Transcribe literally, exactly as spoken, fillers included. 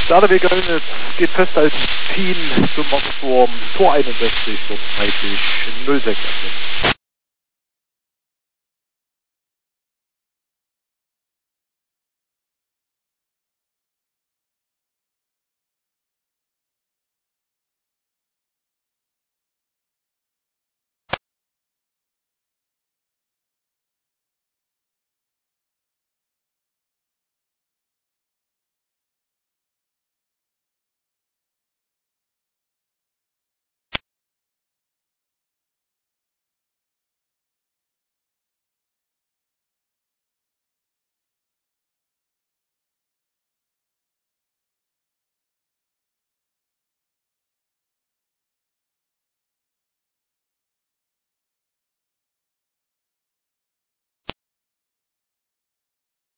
Stadeweg geht fest als Team zum Boxturm, Tor einundsechzig, dort zeitlich null sechs.